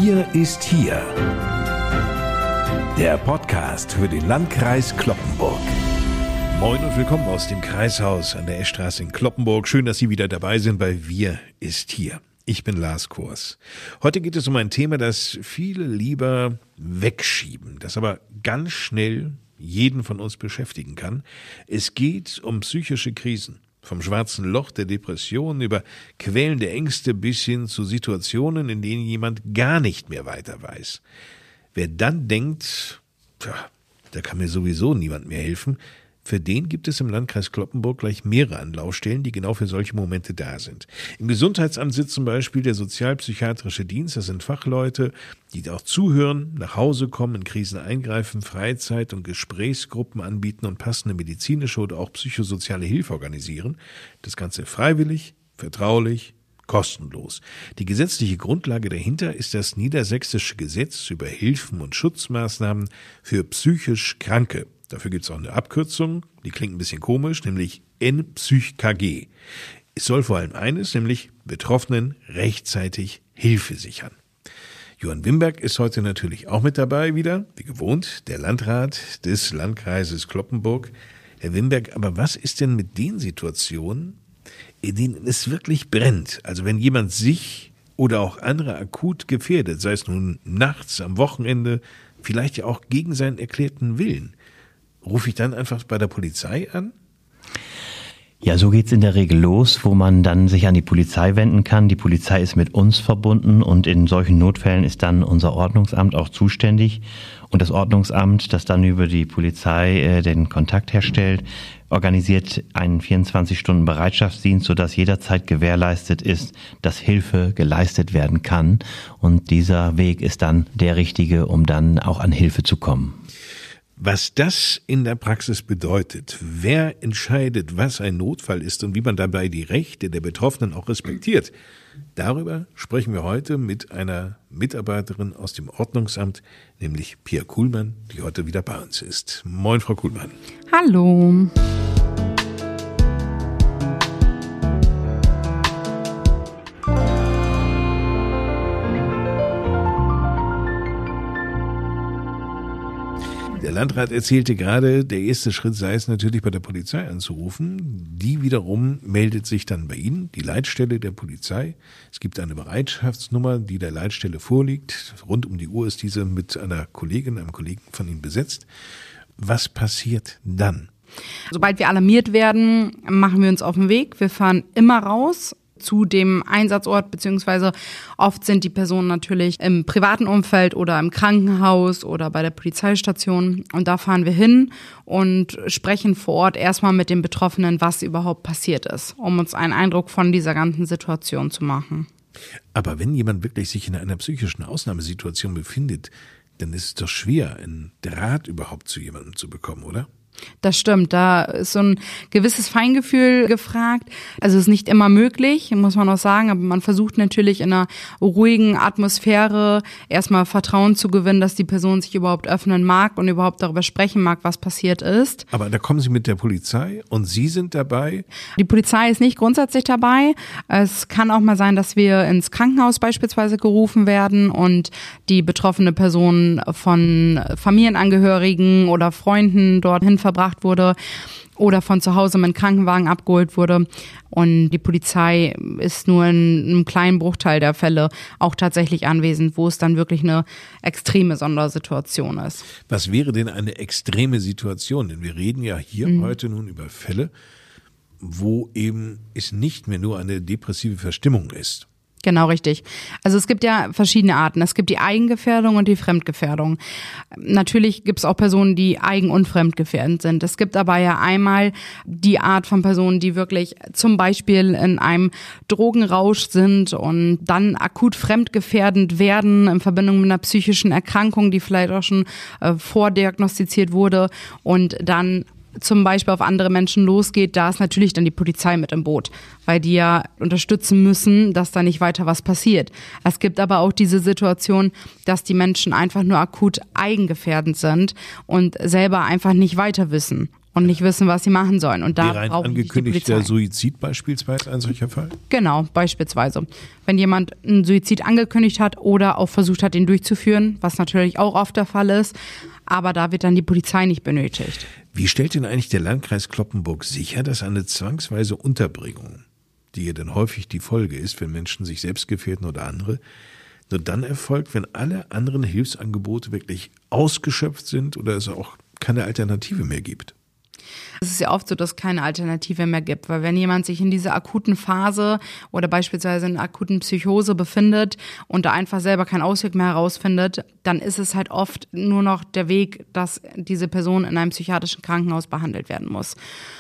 Wir ist hier. Der Podcast für den Landkreis Cloppenburg. Moin und willkommen aus dem Kreishaus an der Eschstraße in Cloppenburg. Schön, dass Sie wieder dabei sind bei Wir ist hier. Ich bin Lars Kors. Heute geht es um ein Thema, das viele lieber wegschieben, das aber ganz schnell jeden von uns beschäftigen kann. Es geht um psychische Krisen. Vom schwarzen Loch der Depression über quälende Ängste bis hin zu Situationen, in denen jemand gar nicht mehr weiter weiß. Wer dann denkt, da kann mir sowieso niemand mehr helfen, für den gibt es im Landkreis Cloppenburg gleich mehrere Anlaufstellen, die genau für solche Momente da sind. Im Gesundheitsamt sitzt zum Beispiel der sozialpsychiatrische Dienst. Das sind Fachleute, die auch zuhören, nach Hause kommen, in Krisen eingreifen, Freizeit- und Gesprächsgruppen anbieten und passende medizinische oder auch psychosoziale Hilfe organisieren. Das Ganze freiwillig, vertraulich, kostenlos. Die gesetzliche Grundlage dahinter ist das Niedersächsische Gesetz über Hilfen und Schutzmaßnahmen für psychisch Kranke. Dafür gibt es auch eine Abkürzung, die klingt ein bisschen komisch, nämlich NPsychKG. Es soll vor allem eines, nämlich Betroffenen rechtzeitig Hilfe sichern. Johann Wimberg ist heute natürlich auch mit dabei wieder, wie gewohnt, der Landrat des Landkreises Cloppenburg. Herr Wimberg, aber was ist denn mit den Situationen, in denen es wirklich brennt? Also wenn jemand sich oder auch andere akut gefährdet, sei es nun nachts, am Wochenende, vielleicht ja auch gegen seinen erklärten Willen. Rufe ich dann einfach bei der Polizei an? Ja, so geht's in der Regel los, wo man dann sich an die Polizei wenden kann. Die Polizei ist mit uns verbunden und in solchen Notfällen ist dann unser Ordnungsamt auch zuständig. Und das Ordnungsamt, das dann über die Polizei den Kontakt herstellt, organisiert einen 24-Stunden-Bereitschaftsdienst, sodass jederzeit gewährleistet ist, dass Hilfe geleistet werden kann. Und dieser Weg ist dann der richtige, um dann auch an Hilfe zu kommen. Was das in der Praxis bedeutet, wer entscheidet, was ein Notfall ist und wie man dabei die Rechte der Betroffenen auch respektiert, darüber sprechen wir heute mit einer Mitarbeiterin aus dem Ordnungsamt, nämlich Pia Kuhlmann, die heute wieder bei uns ist. Moin, Frau Kuhlmann. Hallo. Der Landrat erzählte gerade, der erste Schritt sei es natürlich bei der Polizei anzurufen. Die wiederum meldet sich dann bei Ihnen, die Leitstelle der Polizei. Es gibt eine Bereitschaftsnummer, die der Leitstelle vorliegt. Rund um die Uhr ist diese mit einer Kollegin, einem Kollegen von Ihnen besetzt. Was passiert dann? Sobald wir alarmiert werden, machen wir uns auf den Weg. Wir fahren immer raus zu dem Einsatzort, beziehungsweise oft sind die Personen natürlich im privaten Umfeld oder im Krankenhaus oder bei der Polizeistation. Und da fahren wir hin und sprechen vor Ort erstmal mit den Betroffenen, was überhaupt passiert ist, um uns einen Eindruck von dieser ganzen Situation zu machen. Aber wenn jemand wirklich sich in einer psychischen Ausnahmesituation befindet, dann ist es doch schwer, einen Draht überhaupt zu jemandem zu bekommen, oder? Das stimmt, da ist so ein gewisses Feingefühl gefragt. Also es ist nicht immer möglich, muss man auch sagen, aber man versucht natürlich in einer ruhigen Atmosphäre erstmal Vertrauen zu gewinnen, dass die Person sich überhaupt öffnen mag und überhaupt darüber sprechen mag, was passiert ist. Aber da kommen Sie mit der Polizei und Sie sind dabei? Die Polizei ist nicht grundsätzlich dabei. Es kann auch mal sein, dass wir ins Krankenhaus beispielsweise gerufen werden und die betroffene Person von Familienangehörigen oder Freunden dorthin verbracht wurde oder von zu Hause mit einem Krankenwagen abgeholt wurde. Und die Polizei ist nur in einem kleinen Bruchteil der Fälle auch tatsächlich anwesend, wo es dann wirklich eine extreme Sondersituation ist. Was wäre denn eine extreme Situation? Denn wir reden ja hier heute nun über Fälle, wo eben es nicht mehr nur eine depressive Verstimmung ist. Genau, richtig. Also es gibt ja verschiedene Arten. Es gibt die Eigengefährdung und die Fremdgefährdung. Natürlich gibt es auch Personen, die eigen- und fremdgefährdend sind. Es gibt aber ja einmal die Art von Personen, die wirklich zum Beispiel in einem Drogenrausch sind und dann akut fremdgefährdend werden in Verbindung mit einer psychischen Erkrankung, die vielleicht auch schon vordiagnostiziert wurde und dann zum Beispiel auf andere Menschen losgeht, da ist natürlich dann die Polizei mit im Boot, weil die ja unterstützen müssen, dass da nicht weiter was passiert. Es gibt aber auch diese Situation, dass die Menschen einfach nur akut eigengefährdend sind und selber einfach nicht weiter wissen und nicht wissen, was sie machen sollen. Und da Wäre ein angekündigter Suizid beispielsweise ein solcher Fall? Genau, beispielsweise. Wenn jemand einen Suizid angekündigt hat oder auch versucht hat, ihn durchzuführen, was natürlich auch oft der Fall ist, aber da wird dann die Polizei nicht benötigt. Wie stellt denn eigentlich der Landkreis Cloppenburg sicher, dass eine zwangsweise Unterbringung, die ja dann häufig die Folge ist, wenn Menschen sich selbst gefährden oder andere, nur dann erfolgt, wenn alle anderen Hilfsangebote wirklich ausgeschöpft sind oder es auch keine Alternative mehr gibt? Es ist ja oft so, dass es keine Alternative mehr gibt, weil wenn jemand sich in dieser akuten Phase oder beispielsweise in einer akuten Psychose befindet und da einfach selber keinen Ausweg mehr herausfindet, dann ist es halt oft nur noch der Weg, dass diese Person in einem psychiatrischen Krankenhaus behandelt werden muss.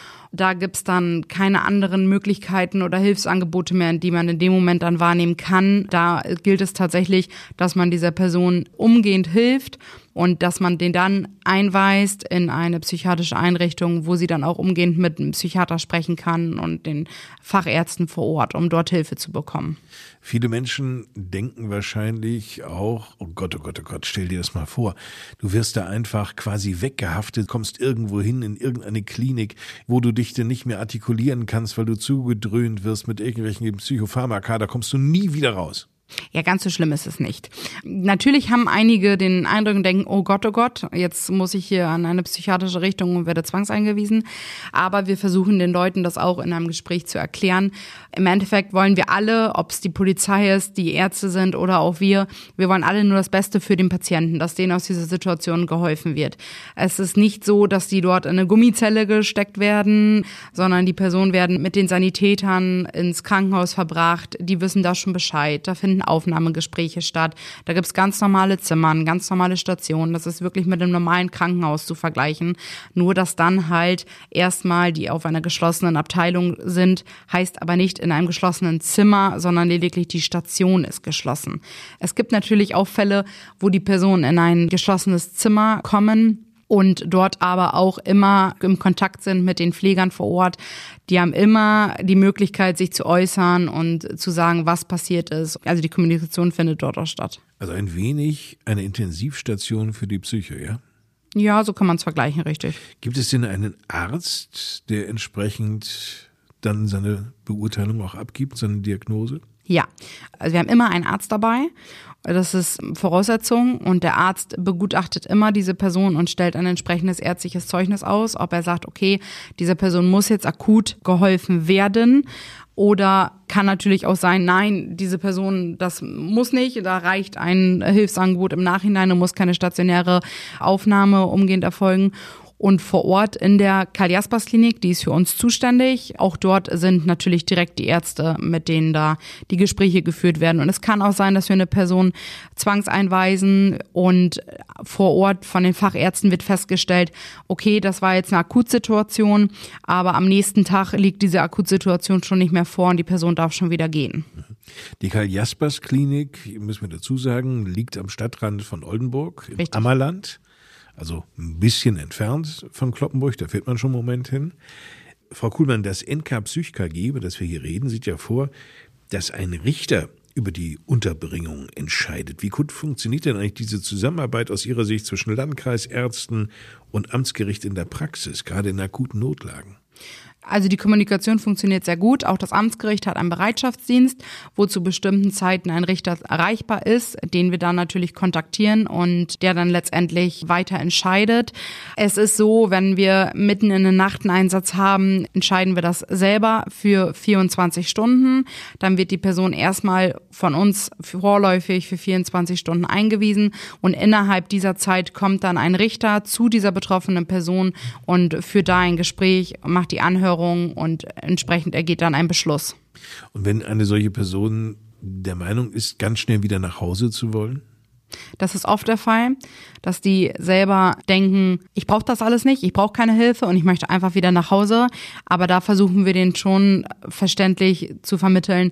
Da gibt's dann keine anderen Möglichkeiten oder Hilfsangebote mehr, die man in dem Moment dann wahrnehmen kann. Da gilt es tatsächlich, dass man dieser Person umgehend hilft und dass man den dann einweist in eine psychiatrische Einrichtung, wo sie dann auch umgehend mit einem Psychiater sprechen kann und den Fachärzten vor Ort, um dort Hilfe zu bekommen. Viele Menschen denken wahrscheinlich auch, oh Gott, stell dir das mal vor. Du wirst da einfach quasi weggehaftet, kommst irgendwo hin in irgendeine Klinik, wo du dich denn nicht mehr artikulieren kannst, weil du zugedröhnt wirst mit irgendwelchen Psychopharmaka, da kommst du nie wieder raus. Ja, ganz so schlimm ist es nicht. Natürlich haben einige den Eindruck und denken, oh Gott, jetzt muss ich hier an eine psychiatrische Richtung und werde zwangseingewiesen. Aber wir versuchen den Leuten das auch in einem Gespräch zu erklären. Im Endeffekt wollen wir alle, ob es die Polizei ist, die Ärzte sind oder auch wir wollen alle nur das Beste für den Patienten, dass denen aus dieser Situation geholfen wird. Es ist nicht so, dass die dort in eine Gummizelle gesteckt werden, sondern die Personen werden mit den Sanitätern ins Krankenhaus verbracht. Die wissen da schon Bescheid. Da finden Aufnahmegespräche statt. Da gibt's ganz normale Zimmer, ganz normale Stationen. Das ist wirklich mit einem normalen Krankenhaus zu vergleichen. Nur, dass dann halt erstmal die auf einer geschlossenen Abteilung sind, heißt aber nicht in einem geschlossenen Zimmer, sondern lediglich die Station ist geschlossen. Es gibt natürlich auch Fälle, wo die Personen in ein geschlossenes Zimmer kommen und dort aber auch immer im Kontakt sind mit den Pflegern vor Ort. Die haben immer die Möglichkeit, sich zu äußern und zu sagen, was passiert ist. Also die Kommunikation findet dort auch statt. Also ein wenig eine Intensivstation für die Psyche, ja? Ja, so kann man es vergleichen, richtig. Gibt es denn einen Arzt, der entsprechend dann seine Beurteilung auch abgibt, seine Diagnose? Ja, also wir haben immer einen Arzt dabei. Das ist Voraussetzung und der Arzt begutachtet immer diese Person und stellt ein entsprechendes ärztliches Zeugnis aus, ob er sagt, okay, dieser Person muss jetzt akut geholfen werden. Oder kann natürlich auch sein, nein, diese Person, das muss nicht, da reicht ein Hilfsangebot im Nachhinein und muss keine stationäre Aufnahme umgehend erfolgen. Und vor Ort in der Karl-Jaspers-Klinik, die ist für uns zuständig. Auch dort sind natürlich direkt die Ärzte, mit denen da die Gespräche geführt werden. Und es kann auch sein, dass wir eine Person zwangseinweisen und vor Ort von den Fachärzten wird festgestellt, okay, das war jetzt eine Akutsituation, aber am nächsten Tag liegt diese Akutsituation schon nicht mehr vor und die Person darf schon wieder gehen. Die Karl-Jaspers-Klinik, müssen wir dazu sagen, liegt am Stadtrand von Oldenburg im Richtig. Ammerland. Also ein bisschen entfernt von Cloppenburg, da fährt man schon einen Moment hin. Frau Kuhlmann, das NK-Psych-KG, über das wir hier reden, sieht ja vor, dass ein Richter über die Unterbringung entscheidet. Wie gut funktioniert denn eigentlich diese Zusammenarbeit aus Ihrer Sicht zwischen Landkreis, Ärzten und Amtsgericht in der Praxis, gerade in akuten Notlagen? Also die Kommunikation funktioniert sehr gut. Auch das Amtsgericht hat einen Bereitschaftsdienst, wo zu bestimmten Zeiten ein Richter erreichbar ist, den wir dann natürlich kontaktieren und der dann letztendlich weiter entscheidet. Es ist so, wenn wir mitten in der Nacht einen Einsatz haben, entscheiden wir das selber für 24 Stunden. Dann wird die Person erstmal von uns vorläufig für 24 Stunden eingewiesen und innerhalb dieser Zeit kommt dann ein Richter zu dieser betroffenen Person und führt da ein Gespräch, macht die Anhörung und entsprechend ergeht dann ein Beschluss. Und wenn eine solche Person der Meinung ist, ganz schnell wieder nach Hause zu wollen? Das ist oft der Fall, dass die selber denken, ich brauche das alles nicht, ich brauche keine Hilfe und ich möchte einfach wieder nach Hause. Aber da versuchen wir denen schon verständlich zu vermitteln,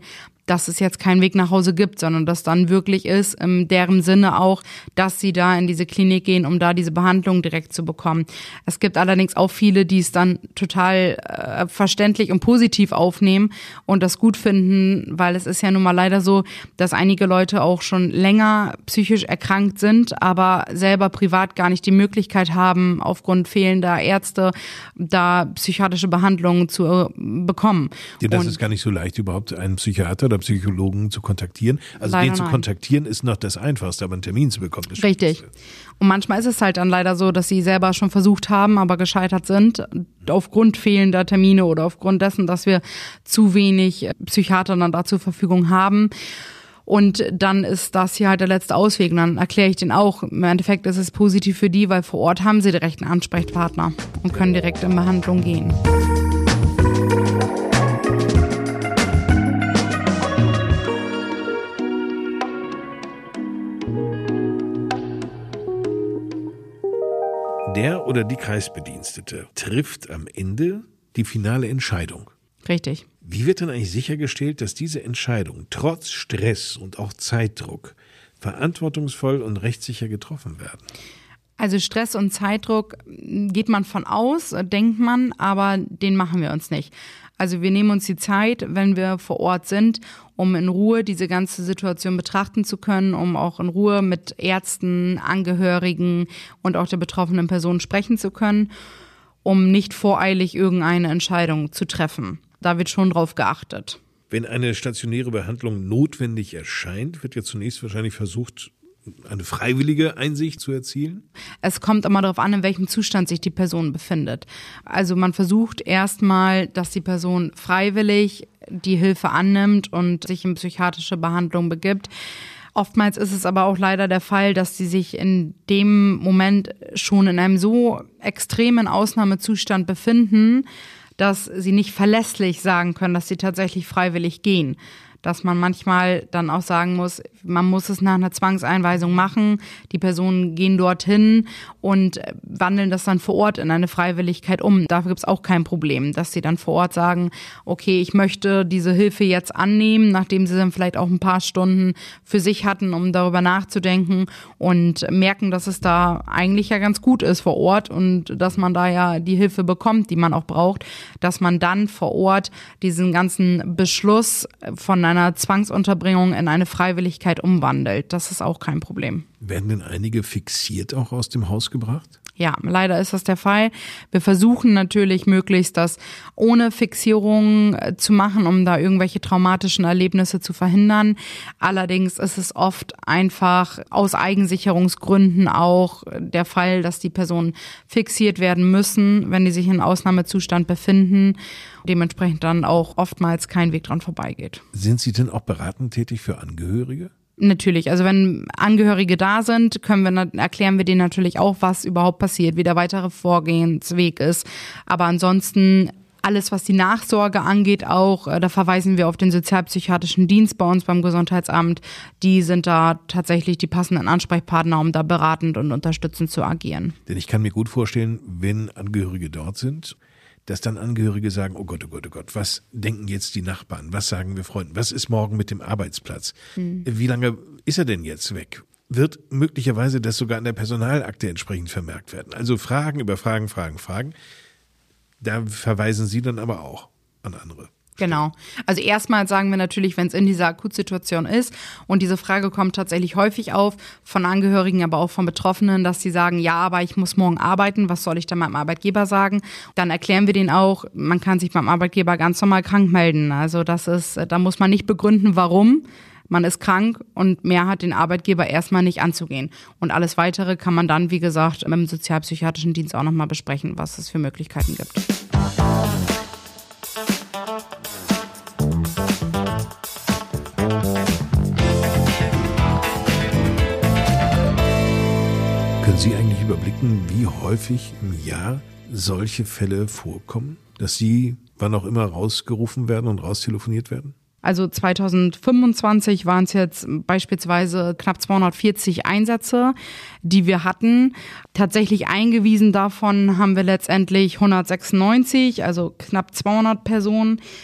dass es jetzt keinen Weg nach Hause gibt, sondern dass dann wirklich ist, in deren Sinne auch, dass sie da in diese Klinik gehen, um da diese Behandlung direkt zu bekommen. Es gibt allerdings auch viele, die es dann total verständlich und positiv aufnehmen und das gut finden, weil es ist ja nun mal leider so, dass einige Leute auch schon länger psychisch erkrankt sind, aber selber privat gar nicht die Möglichkeit haben, aufgrund fehlender Ärzte da psychiatrische Behandlungen zu bekommen. Ja, das ist gar nicht so leicht, überhaupt einen Psychiater oder Psychologen zu kontaktieren. Also den zu kontaktieren ist noch das Einfachste, aber einen Termin zu bekommen ist richtig. Und manchmal ist es halt dann leider so, dass sie selber schon versucht haben, aber gescheitert sind, aufgrund fehlender Termine oder aufgrund dessen, dass wir zu wenig Psychiater dann da zur Verfügung haben. Und dann ist das hier halt der letzte Ausweg. Und dann erkläre ich den auch. Im Endeffekt ist es positiv für die, weil vor Ort haben sie direkt einen Ansprechpartner und können direkt in Behandlung gehen. Der oder die Kreisbedienstete trifft am Ende die finale Entscheidung. Richtig. Wie wird denn eigentlich sichergestellt, dass diese Entscheidungen trotz Stress und auch Zeitdruck verantwortungsvoll und rechtssicher getroffen werden? Also Stress und Zeitdruck geht man von aus, denkt man, aber den machen wir uns nicht. Also wir nehmen uns die Zeit, wenn wir vor Ort sind, um in Ruhe diese ganze Situation betrachten zu können, um auch in Ruhe mit Ärzten, Angehörigen und auch der betroffenen Person sprechen zu können, um nicht voreilig irgendeine Entscheidung zu treffen. Da wird schon drauf geachtet. Wenn eine stationäre Behandlung notwendig erscheint, wird ja zunächst wahrscheinlich versucht, eine freiwillige Einsicht zu erzielen? Es kommt immer darauf an, in welchem Zustand sich die Person befindet. Also man versucht erstmal, dass die Person freiwillig die Hilfe annimmt und sich in psychiatrische Behandlung begibt. Oftmals ist es aber auch leider der Fall, dass sie sich in dem Moment schon in einem so extremen Ausnahmezustand befinden, dass sie nicht verlässlich sagen können, dass sie tatsächlich freiwillig gehen. Dass man manchmal dann auch sagen muss, man muss es nach einer Zwangseinweisung machen. Die Personen gehen dorthin und wandeln das dann vor Ort in eine Freiwilligkeit um. Dafür gibt es auch kein Problem, dass sie dann vor Ort sagen, okay, ich möchte diese Hilfe jetzt annehmen, nachdem sie dann vielleicht auch ein paar Stunden für sich hatten, um darüber nachzudenken und merken, dass es da eigentlich ja ganz gut ist vor Ort und dass man da ja die Hilfe bekommt, die man auch braucht, dass man dann vor Ort diesen ganzen Beschluss von einer Zwangsunterbringung in eine Freiwilligkeit umwandelt. Das ist auch kein Problem. Werden denn einige fixiert auch aus dem Haus gebracht? Ja, leider ist das der Fall. Wir versuchen natürlich möglichst das ohne Fixierung zu machen, um da irgendwelche traumatischen Erlebnisse zu verhindern. Allerdings ist es oft einfach aus Eigensicherungsgründen auch der Fall, dass die Personen fixiert werden müssen, wenn die sich in Ausnahmezustand befinden. Dementsprechend dann auch oftmals kein Weg dran vorbeigeht. Sind Sie denn auch beratend tätig für Angehörige? Natürlich, also wenn Angehörige da sind, erklären wir denen natürlich auch, was überhaupt passiert, wie der weitere Vorgehensweg ist. Aber ansonsten alles, was die Nachsorge angeht, auch, da verweisen wir auf den sozialpsychiatrischen Dienst bei uns beim Gesundheitsamt. Die sind da tatsächlich die passenden Ansprechpartner, um da beratend und unterstützend zu agieren. Denn ich kann mir gut vorstellen, wenn Angehörige dort sind, dass dann Angehörige sagen, oh Gott, was denken jetzt die Nachbarn? Was sagen wir Freunden? Was ist morgen mit dem Arbeitsplatz? Wie lange ist er denn jetzt weg? Wird möglicherweise das sogar in der Personalakte entsprechend vermerkt werden? Also Fragen über Fragen. Da verweisen Sie dann aber auch an andere. Genau. Also erstmal sagen wir natürlich, wenn es in dieser Akutsituation ist und diese Frage kommt tatsächlich häufig auf, von Angehörigen, aber auch von Betroffenen, dass sie sagen, ja, aber ich muss morgen arbeiten, was soll ich dann meinem Arbeitgeber sagen? Dann erklären wir denen auch, man kann sich beim Arbeitgeber ganz normal krank melden. Also da muss man nicht begründen, warum. Man ist krank und mehr hat den Arbeitgeber erstmal nicht anzugehen. Und alles Weitere kann man dann, wie gesagt, mit dem sozialpsychiatrischen Dienst auch nochmal besprechen, was es für Möglichkeiten gibt. Können Sie eigentlich überblicken, wie häufig im Jahr solche Fälle vorkommen, dass Sie wann auch immer rausgerufen werden und raustelefoniert werden? Also 2025 waren es jetzt beispielsweise knapp 240 Einsätze, die wir hatten. Tatsächlich eingewiesen davon haben wir letztendlich 196, also knapp 200 Personen.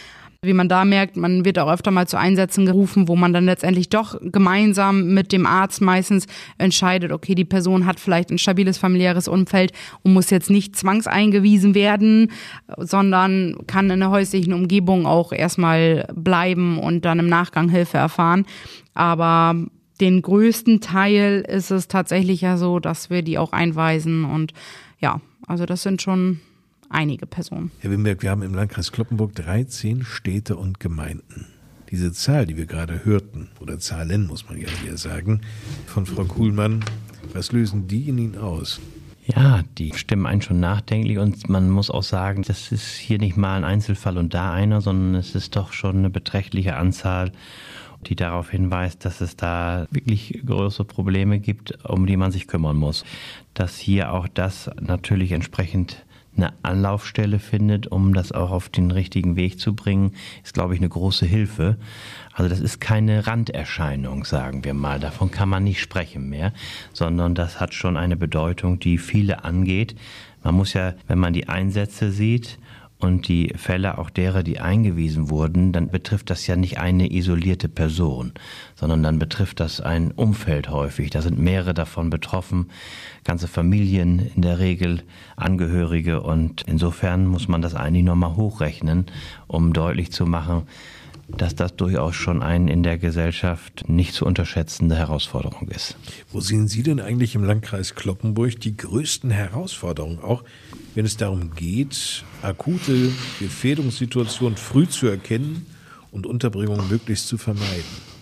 Wie man da merkt, man wird auch öfter mal zu Einsätzen gerufen, wo man dann letztendlich doch gemeinsam mit dem Arzt meistens entscheidet, okay, die Person hat vielleicht ein stabiles familiäres Umfeld und muss jetzt nicht zwangseingewiesen werden, sondern kann in der häuslichen Umgebung auch erstmal bleiben und dann im Nachgang Hilfe erfahren. Aber den größten Teil ist es tatsächlich ja so, dass wir die auch einweisen und ja, also das sind schon einige Personen. Herr Wimberg, wir haben im Landkreis Cloppenburg 13 Städte und Gemeinden. Diese Zahl, die wir gerade hörten, oder Zahlen muss man ja hier sagen, von Frau Kuhlmann, was lösen die in Ihnen aus? Ja, die stimmen einen schon nachdenklich und man muss auch sagen, das ist hier nicht mal ein Einzelfall und da einer, sondern es ist doch schon eine beträchtliche Anzahl, die darauf hinweist, dass es da wirklich große Probleme gibt, um die man sich kümmern muss. Dass hier auch das natürlich entsprechend eine Anlaufstelle findet, um das auch auf den richtigen Weg zu bringen, ist, glaube ich, eine große Hilfe. Also das ist keine Randerscheinung, sagen wir mal. Davon kann man nicht sprechen mehr, sondern das hat schon eine Bedeutung, die viele angeht. Man muss ja, wenn man die Einsätze sieht und die Fälle auch derer, die eingewiesen wurden, dann betrifft das ja nicht eine isolierte Person, sondern dann betrifft das ein Umfeld häufig. Da sind mehrere davon betroffen, ganze Familien in der Regel, Angehörige und insofern muss man das eigentlich nochmal hochrechnen, um deutlich zu machen, dass das durchaus schon eine in der Gesellschaft nicht zu unterschätzende Herausforderung ist. Wo sehen Sie denn eigentlich im Landkreis Cloppenburg die größten Herausforderungen, auch wenn es darum geht, akute Gefährdungssituationen früh zu erkennen und Unterbringung möglichst zu vermeiden?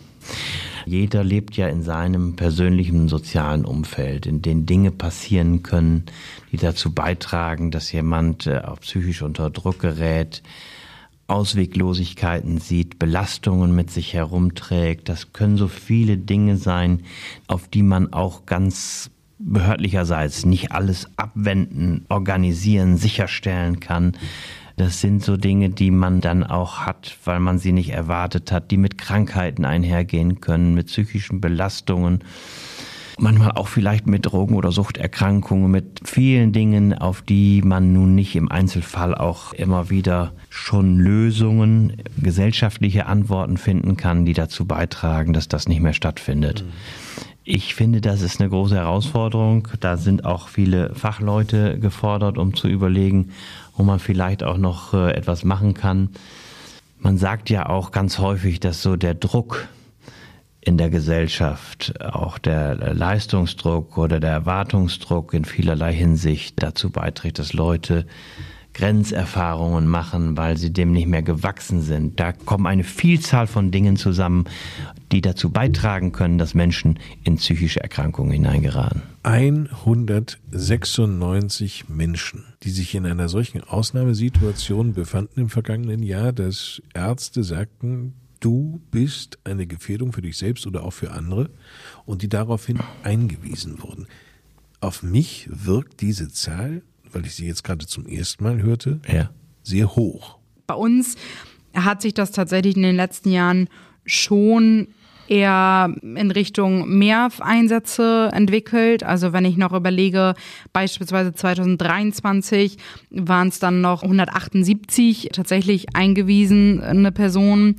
Jeder lebt ja in seinem persönlichen sozialen Umfeld, in dem Dinge passieren können, die dazu beitragen, dass jemand auch psychisch unter Druck gerät, Ausweglosigkeiten sieht, Belastungen mit sich herumträgt. Das können so viele Dinge sein, auf die man auch ganz behördlicherseits nicht alles abwenden, organisieren, sicherstellen kann. Das sind so Dinge, die man dann auch hat, weil man sie nicht erwartet hat, die mit Krankheiten einhergehen können, mit psychischen Belastungen. Manchmal auch vielleicht mit Drogen- oder Suchterkrankungen, mit vielen Dingen, auf die man nun nicht im Einzelfall auch immer wieder schon Lösungen, gesellschaftliche Antworten finden kann, die dazu beitragen, dass das nicht mehr stattfindet. Ich finde, das ist eine große Herausforderung. Da sind auch viele Fachleute gefordert, um zu überlegen, wo man vielleicht auch noch etwas machen kann. Man sagt ja auch ganz häufig, dass so der Druck in der Gesellschaft, auch der Leistungsdruck oder der Erwartungsdruck in vielerlei Hinsicht dazu beiträgt, dass Leute Grenzerfahrungen machen, weil sie dem nicht mehr gewachsen sind. Da kommen eine Vielzahl von Dingen zusammen, die dazu beitragen können, dass Menschen in psychische Erkrankungen hineingeraten. 196 Menschen, die sich in einer solchen Ausnahmesituation befanden im vergangenen Jahr, dass Ärzte sagten, du bist eine Gefährdung für dich selbst oder auch für andere und die daraufhin eingewiesen wurden. Auf mich wirkt diese Zahl, weil ich sie jetzt gerade zum ersten Mal hörte, sehr hoch. Bei uns hat sich das tatsächlich in den letzten Jahren schon eher in Richtung mehr Einsätze entwickelt. Also wenn ich noch überlege, beispielsweise 2023 waren es dann noch 178 tatsächlich eingewiesene Personen.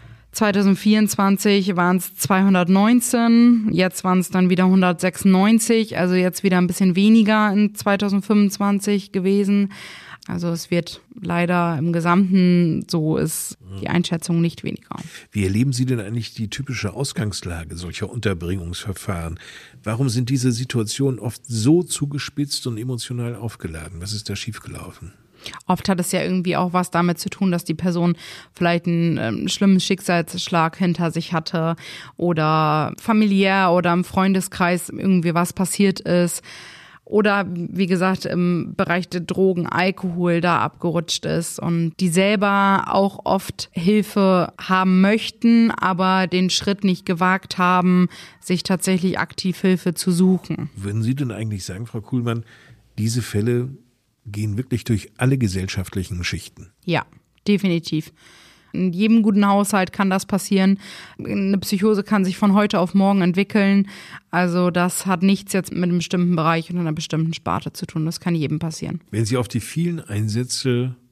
2024 waren es 219, jetzt waren es dann wieder 196, also jetzt wieder ein bisschen weniger in 2025 gewesen. Also es wird leider im Gesamten, so ist die Einschätzung, nicht weniger. Wie erleben Sie denn eigentlich die typische Ausgangslage solcher Unterbringungsverfahren? Warum sind diese Situationen oft so zugespitzt und emotional aufgeladen? Was ist da schiefgelaufen? Oft hat es ja irgendwie auch was damit zu tun, dass die Person vielleicht einen schlimmen Schicksalsschlag hinter sich hatte oder familiär oder im Freundeskreis irgendwie was passiert ist. Oder wie gesagt, im Bereich der Drogen, Alkohol da abgerutscht ist und die selber auch oft Hilfe haben möchten, aber den Schritt nicht gewagt haben, sich tatsächlich aktiv Hilfe zu suchen. Würden Sie denn eigentlich sagen, Frau Kuhlmann, diese Fälle gehen wirklich durch alle gesellschaftlichen Schichten? Ja, definitiv. In jedem guten Haushalt kann das passieren. Eine Psychose kann sich von heute auf morgen entwickeln. Also das hat nichts jetzt mit einem bestimmten Bereich und einer bestimmten Sparte zu tun. Das kann jedem passieren. Wenn Sie auf die vielen Einsätze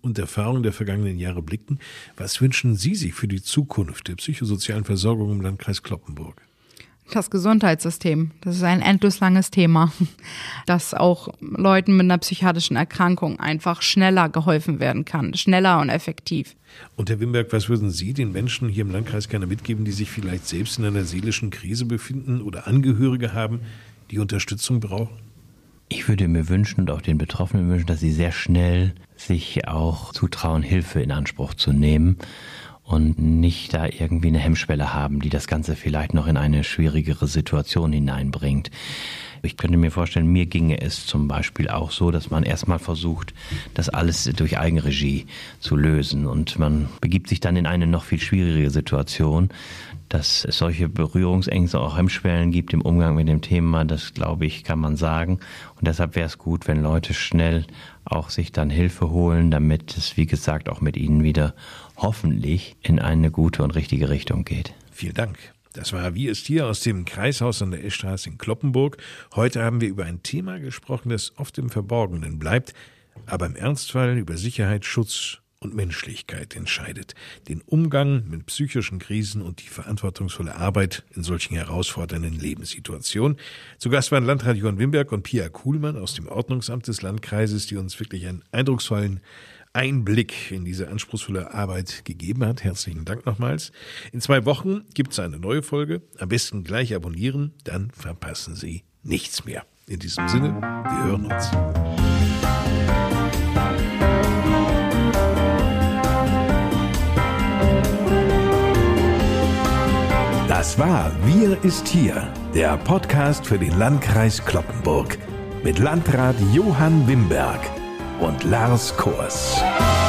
und Erfahrungen der vergangenen Jahre blicken, was wünschen Sie sich für die Zukunft der psychosozialen Versorgung im Landkreis Cloppenburg? Das Gesundheitssystem, das ist ein endlos langes Thema, dass auch Leuten mit einer psychiatrischen Erkrankung einfach schneller geholfen werden kann, schneller und effektiv. Und Herr Wimberg, was würden Sie den Menschen hier im Landkreis gerne mitgeben, die sich vielleicht selbst in einer seelischen Krise befinden oder Angehörige haben, die Unterstützung brauchen? Ich würde mir wünschen und auch den Betroffenen wünschen, dass sie sehr schnell sich auch zutrauen, Hilfe in Anspruch zu nehmen und nicht da irgendwie eine Hemmschwelle haben, die das Ganze vielleicht noch in eine schwierigere Situation hineinbringt. Ich könnte mir vorstellen, mir ginge es zum Beispiel auch so, dass man erstmal versucht, das alles durch Eigenregie zu lösen und man begibt sich dann in eine noch viel schwierigere Situation, dass es solche Berührungsängste, auch Hemmschwellen gibt im Umgang mit dem Thema, das glaube ich, kann man sagen. Und deshalb wäre es gut, wenn Leute schnell auch sich dann Hilfe holen, damit es, wie gesagt, auch mit ihnen wieder hoffentlich in eine gute und richtige Richtung geht. Vielen Dank. Das war Wie ist hier aus dem Kreishaus an der Eschstraße in Cloppenburg. Heute haben wir über ein Thema gesprochen, das oft im Verborgenen bleibt, aber im Ernstfall über Sicherheit, Schutz und Menschlichkeit entscheidet. Den Umgang mit psychischen Krisen und die verantwortungsvolle Arbeit in solchen herausfordernden Lebenssituationen. Zu Gast waren Landrat Johann Wimberg und Pia Kuhlmann aus dem Ordnungsamt des Landkreises, die uns wirklich einen eindrucksvollen Einblick in diese anspruchsvolle Arbeit gegeben hat. Herzlichen Dank nochmals. In 2 Wochen gibt es eine neue Folge. Am besten gleich abonnieren, dann verpassen Sie nichts mehr. In diesem Sinne, wir hören uns. Das war Wir ist hier, der Podcast für den Landkreis Cloppenburg mit Landrat Johann Wimberg und Lars Kors.